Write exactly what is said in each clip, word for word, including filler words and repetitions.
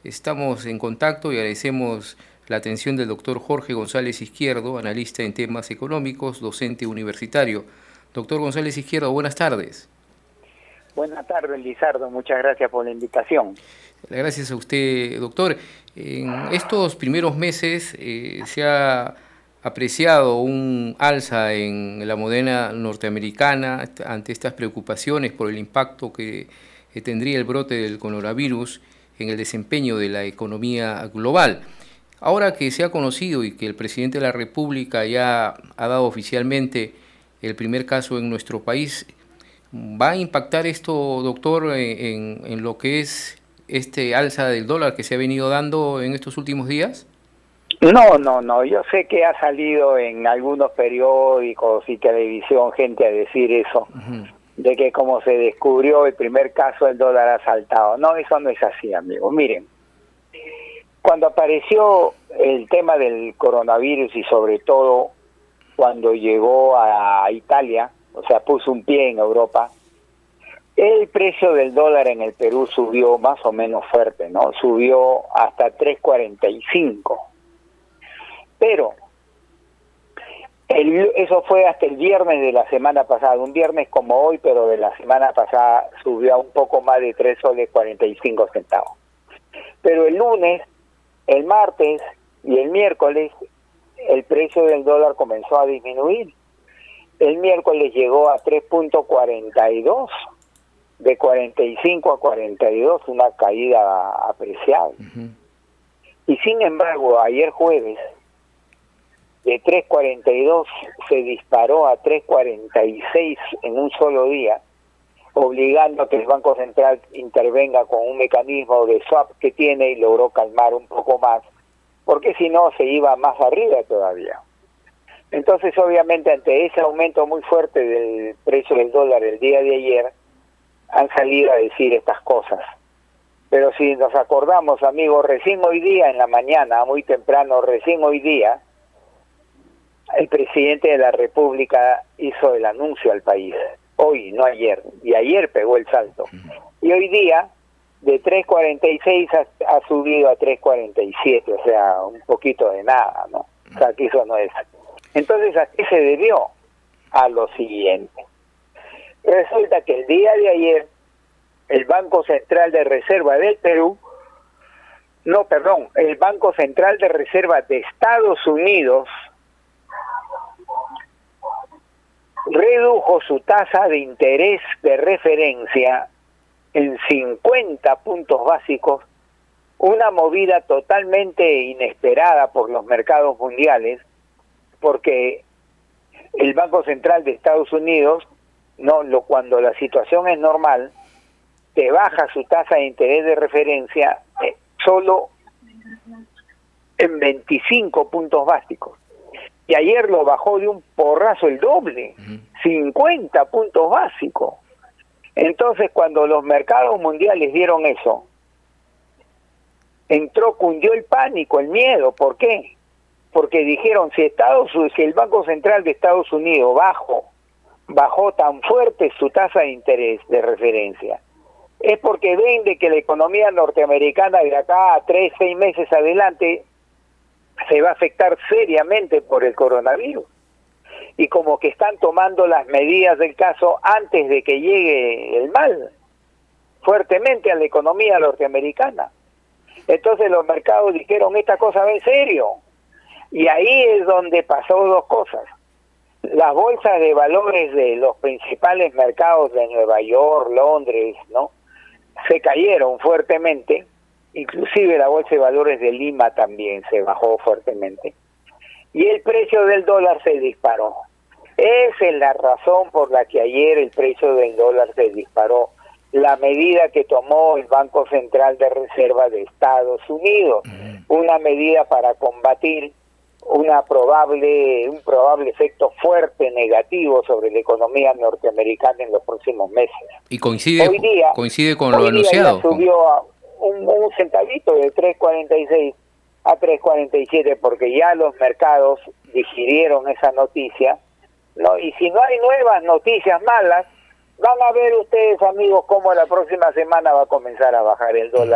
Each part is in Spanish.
Estamos en contacto y agradecemos la atención del doctor Jorge González Izquierdo, analista en temas económicos, docente universitario. Doctor González Izquierdo, buenas tardes. Buenas tardes, Lizardo. Muchas gracias por la invitación. Gracias a usted, doctor. En estos primeros meses eh, se ha apreciado un alza en la moneda norteamericana ante estas preocupaciones por el impacto que, que tendría el brote del coronavirus en el desempeño de la economía global. Ahora que se ha conocido y que el presidente de la República ya ha dado oficialmente el primer caso en nuestro país, ¿va a impactar esto, doctor, en, en lo que es este alza del dólar que se ha venido dando en estos últimos días? No, no, no. Yo sé que ha salido en algunos periódicos y televisión gente a decir eso, uh-huh. de que como se descubrió el primer caso, el dólar ha saltado. No, eso no es así, amigos. Miren, cuando apareció el tema del coronavirus y sobre todo cuando llegó a Italia, o sea, puso un pie en Europa, el precio del dólar en el Perú subió más o menos fuerte, ¿no? Subió hasta tres cuarenta y cinco. Pero el, eso fue hasta el viernes de la semana pasada, un viernes como hoy, pero de la semana pasada subió a un poco más de tres soles cuarenta y cinco centavos. Pero el lunes, el martes y el miércoles, el precio del dólar comenzó a disminuir. El miércoles llegó a tres punto cuarenta y dos, de cuarenta y cinco a cuarenta y dos, una caída apreciable. Uh-huh. Y sin embargo, ayer jueves, de tres cuarenta y dos se disparó a tres cuarenta y seis en un solo día, obligando a que el Banco Central intervenga con un mecanismo de swap que tiene y logró calmar un poco más, porque si no se iba más arriba todavía. Entonces, obviamente, ante ese aumento muy fuerte del precio del dólar el día de ayer, han salido a decir estas cosas. Pero si nos acordamos, amigos, recién hoy día, en la mañana, muy temprano, recién hoy día, el presidente de la República hizo el anuncio al país. Hoy, no ayer. Y ayer pegó el salto. Y hoy día, de tres cuarenta y seis ha, ha subido a tres cuarenta y siete, o sea, un poquito de nada, ¿no? O sea, que eso no es. Entonces, ¿a qué se debió? A lo siguiente. Resulta que el día de ayer, el Banco Central de Reserva del Perú, no, perdón, el Banco Central de Reserva de Estados Unidos redujo su tasa de interés de referencia en cincuenta puntos básicos, una movida totalmente inesperada por los mercados mundiales, porque el Banco Central de Estados Unidos, no, lo, cuando la situación es normal, te baja su tasa de interés de referencia eh, solo en veinticinco puntos básicos. Y ayer lo bajó de un porrazo el doble, uh-huh. cincuenta puntos básicos. Entonces, cuando los mercados mundiales vieron eso, entró, cundió el pánico, el miedo. ¿Por qué? Porque dijeron, si Estados si el Banco Central de Estados Unidos bajó, bajó tan fuerte su tasa de interés de referencia, es porque ven de que la economía norteamericana de acá a tres, seis meses adelante se va a afectar seriamente por el coronavirus. Y como que están tomando las medidas del caso antes de que llegue el mal fuertemente a la economía norteamericana. Entonces los mercados dijeron, esta cosa va en serio. Y ahí es donde pasó dos cosas. Las bolsas de valores de los principales mercados de Nueva York, Londres, ¿no?, se cayeron fuertemente. Inclusive la bolsa de valores de Lima también se bajó fuertemente. Y el precio del dólar se disparó. Esa es la razón por la que ayer el precio del dólar se disparó. La medida que tomó el Banco Central de Reserva de Estados Unidos. Una medida para combatir una probable un probable efecto fuerte negativo sobre la economía norteamericana en los próximos meses. Y coincide, hoy día, coincide con hoy lo anunciado. Día ya subió a un, un centavito de tres cuarenta y seis a tres cuarenta y siete porque ya los mercados digirieron esa noticia, ¿no? Y si no hay nuevas noticias malas, van a ver ustedes, amigos, cómo la próxima semana va a comenzar a bajar el dólar, uh-huh.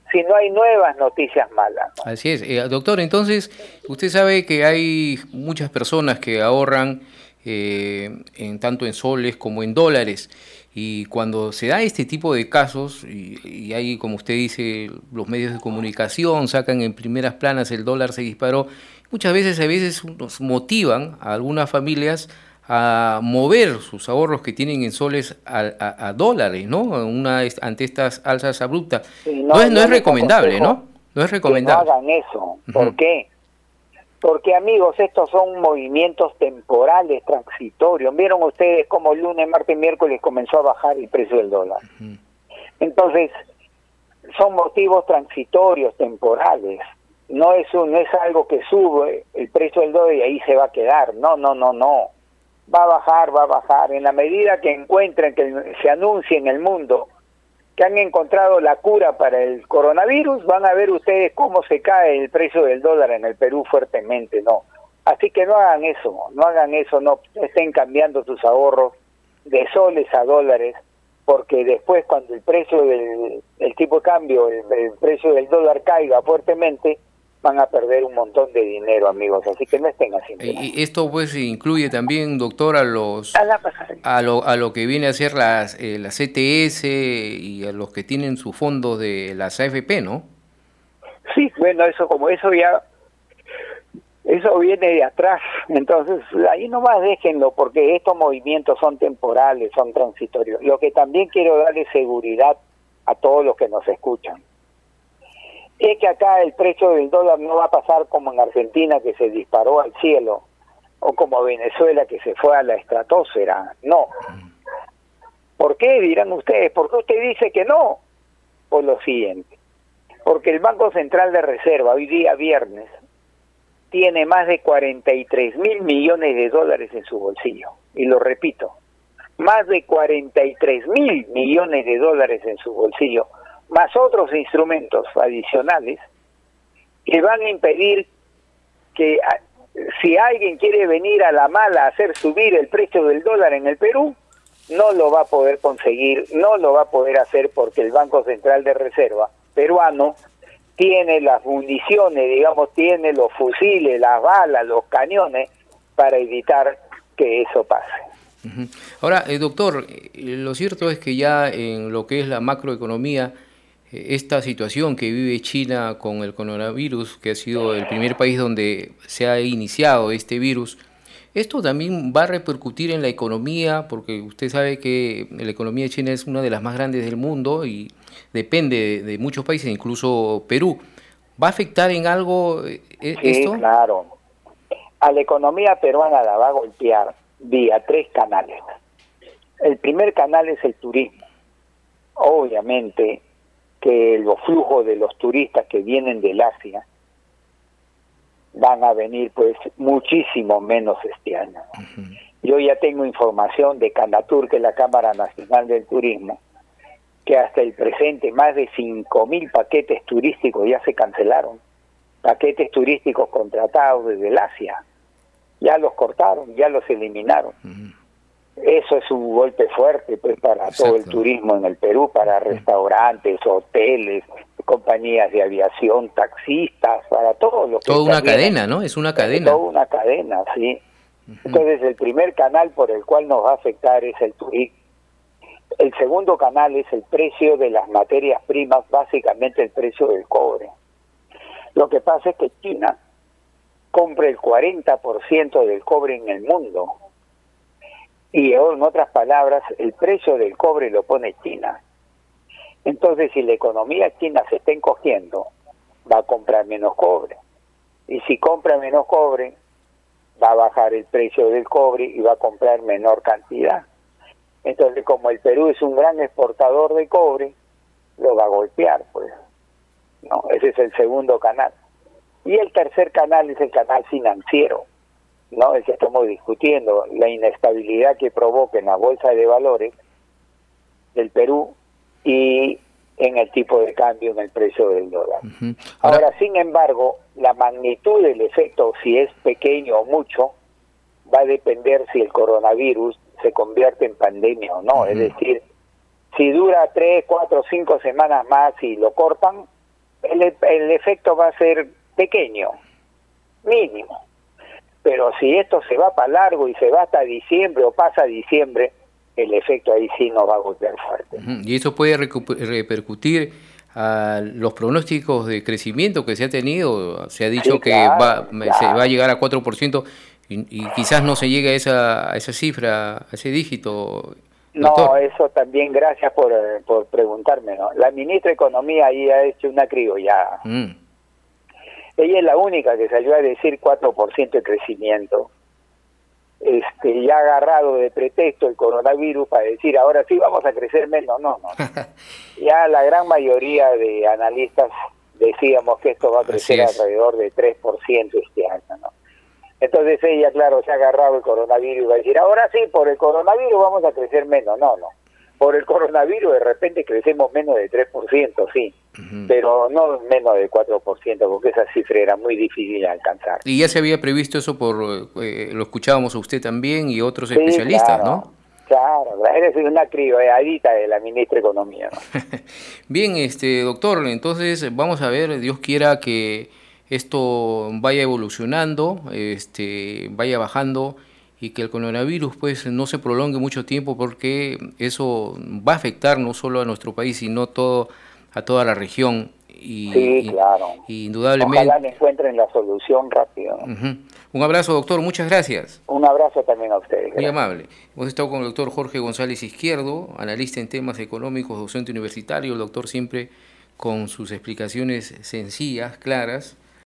si no hay nuevas noticias malas, ¿no? Así es. Eh, doctor, entonces, usted sabe que hay muchas personas que ahorran eh, en tanto en soles como en dólares, y cuando se da este tipo de casos, y, y hay, como usted dice, los medios de comunicación sacan en primeras planas el dólar se disparó, muchas veces, a veces nos motivan a algunas familias a mover sus ahorros que tienen en soles a, a, a dólares, ¿no? Una, ante estas alzas abruptas. Sí, no, no, es, no es recomendable, ¿no? No es que recomendable. no hagan eso. ¿Por uh-huh. qué? Porque, amigos, estos son movimientos temporales, transitorios. Vieron ustedes cómo lunes, martes, miércoles comenzó a bajar el precio del dólar. Uh-huh. Entonces, son motivos transitorios, temporales. No es, un, no es algo que sube el precio del dólar y ahí se va a quedar. No, no, no, no. Va a bajar, va a bajar. En la medida que encuentren, que se anuncie en el mundo que han encontrado la cura para el coronavirus, van a ver ustedes cómo se cae el precio del dólar en el Perú fuertemente, ¿no? Así que no hagan eso, no hagan eso, no estén cambiando sus ahorros de soles a dólares, porque después cuando el precio del el tipo de cambio, el, el precio del dólar caiga fuertemente, van a perder un montón de dinero, amigos, así que no estén haciendo nada. Y esto pues incluye también, doctor, a los a, a lo a lo que viene a ser las eh, la C T S y a los que tienen sus fondos de las A F P, ¿no? Sí, bueno, eso como eso ya eso viene de atrás, entonces ahí nomás déjenlo, porque estos movimientos son temporales, son transitorios. Lo que también quiero darle seguridad a todos los que nos escuchan es que acá el precio del dólar no va a pasar como en Argentina, que se disparó al cielo, o como Venezuela, que se fue a la estratosfera. No. ¿Por qué, dirán ustedes? ¿Por qué usted dice que no? Por lo siguiente. Porque el Banco Central de Reserva, hoy día viernes, tiene más de cuarenta y tres mil millones de dólares en su bolsillo. Y lo repito, más de cuarenta y tres mil millones de dólares en su bolsillo, más otros instrumentos adicionales que van a impedir que si alguien quiere venir a la mala a hacer subir el precio del dólar en el Perú, no lo va a poder conseguir, no lo va a poder hacer, porque el Banco Central de Reserva peruano tiene las municiones, digamos, tiene los fusiles, las balas, los cañones para evitar que eso pase. Uh-huh. Ahora, eh, doctor, eh, lo cierto es que ya en lo que es la macroeconomía, esta situación que vive China con el coronavirus, que ha sido el primer país donde se ha iniciado este virus, esto también va a repercutir en la economía, porque usted sabe que la economía de China es una de las más grandes del mundo y depende de, de muchos países, incluso Perú. ¿Va a afectar en algo esto? Sí, claro. A la economía peruana la va a golpear vía tres canales. El primer canal es el turismo. Obviamente que los flujos de los turistas que vienen del Asia van a venir pues muchísimo menos este año. Uh-huh. Yo ya tengo información de Canatur, que es la Cámara Nacional del Turismo, que hasta el presente más de cinco mil paquetes turísticos ya se cancelaron, paquetes turísticos contratados desde el Asia, ya los cortaron, ya los eliminaron. Uh-huh. Eso es un golpe fuerte pues para Exacto. todo el turismo en el Perú, para restaurantes, hoteles, compañías de aviación, taxistas, para todo lo que... Toda una cadena, ¿no? Es una cadena. Toda una cadena, sí. Uh-huh. Entonces el primer canal por el cual nos va a afectar es el turismo. El segundo canal es el precio de las materias primas, básicamente el precio del cobre. Lo que pasa es que China compra el cuarenta por ciento del cobre en el mundo. Y en otras palabras, el precio del cobre lo pone China. Entonces, si la economía china se está encogiendo, va a comprar menos cobre. Y si compra menos cobre, va a bajar el precio del cobre y va a comprar menor cantidad. Entonces, como el Perú es un gran exportador de cobre, lo va a golpear, pues. No, ese es el segundo canal. Y el tercer canal es el canal financiero, ¿no? El que estamos discutiendo, la inestabilidad que provoca en la bolsa de valores del Perú y en el tipo de cambio, en el precio del dólar. Uh-huh. Ahora, Ahora, sin embargo, la magnitud del efecto, si es pequeño o mucho, va a depender si el coronavirus se convierte en pandemia o no. Uh-huh. Es decir, si dura tres, cuatro, cinco semanas más y lo cortan, el, el efecto va a ser pequeño, mínimo. Pero si esto se va para largo y se va hasta diciembre o pasa diciembre, el efecto ahí sí nos va a golpear fuerte. Y eso puede repercutir a los pronósticos de crecimiento que se ha tenido. Se ha dicho sí, que claro, va, claro. se va a llegar a cuatro por ciento y, y quizás no se llegue a esa, a esa cifra, a ese dígito. Doctor. No, eso también, gracias por, por preguntarme, ¿no? La ministra de Economía ahí ha hecho una criollada. Mm. Ella es la única que salió a decir cuatro por ciento de crecimiento. Este, ya agarrado de pretexto el coronavirus para decir ahora sí vamos a crecer menos. No, no. Ya la gran mayoría de analistas decíamos que esto va a crecer alrededor de tres por ciento este año, ¿no? Entonces ella, claro, se ha agarrado el coronavirus y va a decir, ahora sí, por el coronavirus vamos a crecer menos. No, no. Por el coronavirus de repente crecemos menos de tres por ciento, sí, uh-huh. pero no menos de cuatro por ciento, porque esa cifra era muy difícil de alcanzar. Y ya se había previsto eso, por eh, lo escuchábamos a usted también y otros sí, especialistas, claro, ¿no? Claro, eres una criolladita de la ministra de Economía, ¿no? Bien, este doctor, entonces vamos a ver, Dios quiera que esto vaya evolucionando, este vaya bajando y que el coronavirus pues no se prolongue mucho tiempo, porque eso va a afectar no solo a nuestro país, sino todo a toda la región. Y, sí, claro. Y, indudablemente. Ojalá le encuentren la solución rápido, ¿no? Uh-huh. Un abrazo, doctor, muchas gracias. Un abrazo también a ustedes. Muy amable. Hemos estado con el doctor Jorge González Izquierdo, analista en temas económicos, docente universitario, el doctor siempre con sus explicaciones sencillas, claras,